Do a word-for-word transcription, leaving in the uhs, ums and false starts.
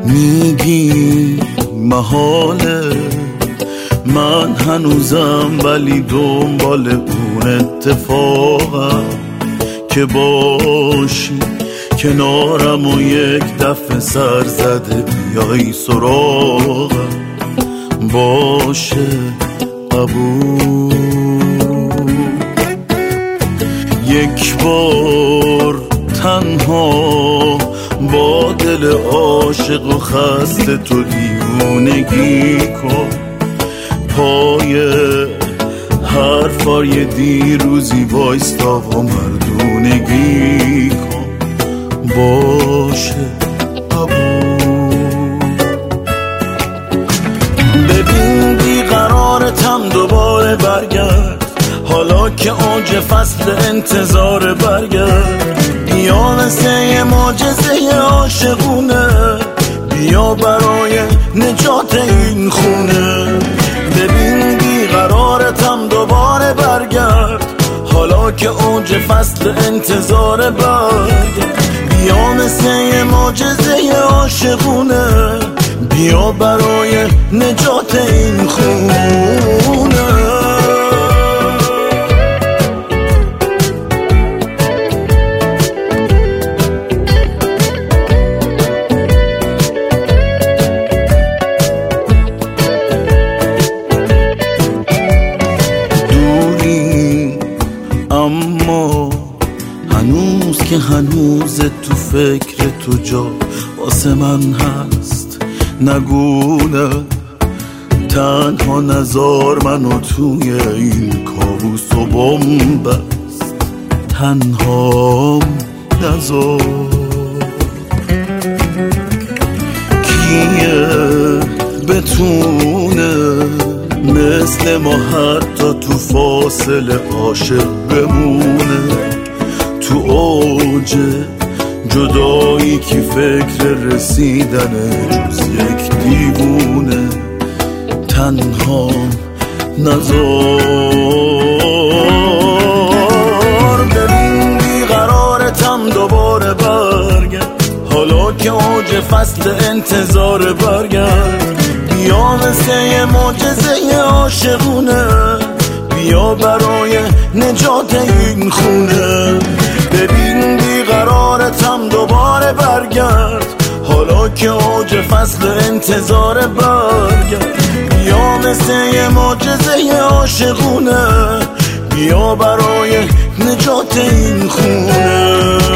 میگی محاله من هنوزم ولی دنبال اون اتفاقم که باشی کنارم و یک دفعه سر زده بیایی سراغم. باشه قبول، یک بار تنها با دل عاشق و خسته تو دیوونگی کن. پای حرفای دیروزی وایستا و مردونگی کن. باشه قبول. ببین بیقرارتم دوباره برگرد، حالا که اوج فصل انتظار برگرد. بیا مثل یه معجزه عاشقونه، بیا برای نجات این خونه. ببین بیقرارتم دوباره برگرد، حالا که اوج فصل انتظار برگرد. بیا مثل یه معجزه عاشقونه، بیا برای نجات این خونه. اما هنوز که هنوز تو فکر تو جا واسه من هست، نگونه تنها نزار منو توی این کابوس و بومبست. تنها نزار. کیه بتونه مثل ما حتی تو فاصله عاشق بمونه؟ تو اوج جدایی کی فکر رسیدنه جز یک دیوونه؟ تنها نزار. ببین بیقرارتم دوباره برگرد، حالا که اوج فصل انتظار برگرد. بیا مثل یه معجزه عاشقونه، بیا برای نجات این خونه. ببین بیقرارتم دوباره برگرد، حالا که اوج فصل انتظار برگرد. بیا مثل یه معجزه عاشقونه، بیا برای نجات این خونه.